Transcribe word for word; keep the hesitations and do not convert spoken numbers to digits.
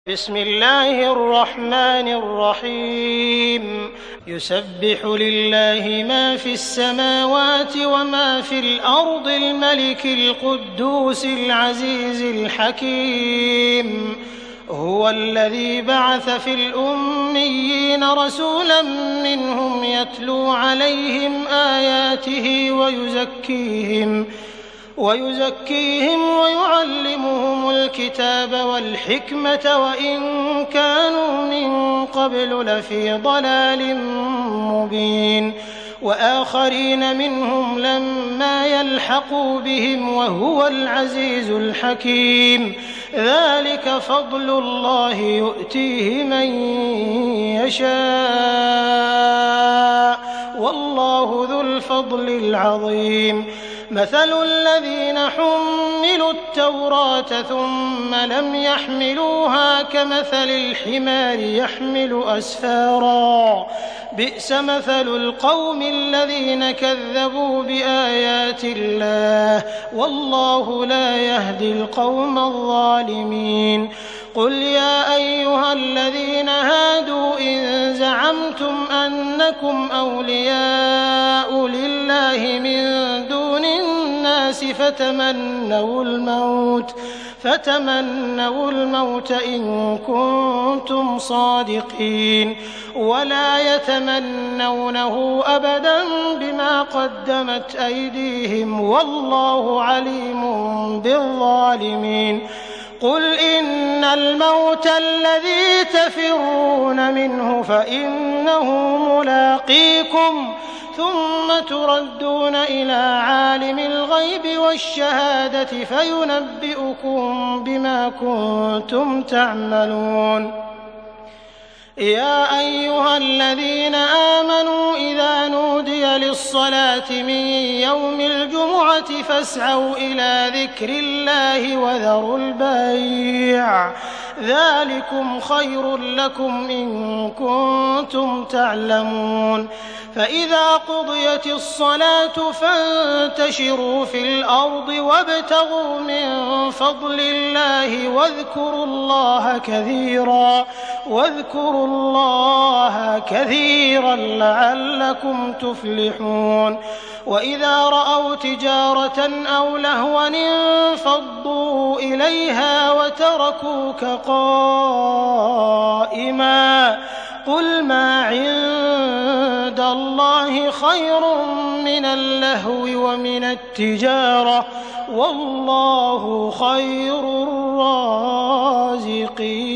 بسم الله الرحمن الرحيم يسبح لله ما في السماوات وما في الأرض الملك القدوس العزيز الحكيم هو الذي بعث في الأميين رسولا منهم يتلو عليهم آياته ويزكيهم ويزكيهم ويعلمهم الكتاب والحكمة وإن كانوا من قبل لفي ضلال مبين وآخرين منهم لما يلحقوا بهم وهو العزيز الحكيم ذلك فضل الله يؤتيه من يشاء والله ذو الفضل العظيم مثل الذين حملوا التوراة ثم لم يحملوها كمثل الحمار يحمل أسفارا بئس مثل القوم الذين كذبوا بآيات الله والله لا يهدي القوم الظالمين قل يا أيها الذين هادوا إن زعمتم أنكم أولياء لله من دون الناس فتمنوا الموت فتمنوا الموت إن كنتم صادقين ولا يتمنونه أبدا بما قدمت أيديهم والله عليم بالظالمين قل إن الموت الذي تفرون منه فإنه ملاقيكم ثم تردون إلى عالم الغيب والشهادة فينبئكم بما كنتم تعملون يا أيها الذين آمنوا إذا نودي للصلاة من يوم الجمعة فاسعوا إلى ذكر الله وذروا البيع ذلكم خير لكم إن كنتم تعلمون فإذا قضيت الصلاة فانتشروا في الأرض وابتغوا من فضل الله واذكروا الله كثيرا واذكروا الله كثيرا لعلكم تفلحون وإذا رأوا تجارة أو لهوا انفضوا إليها وتركوك قائما قل ما عند الله خير من اللهو ومن التجارة والله خير الرازقين.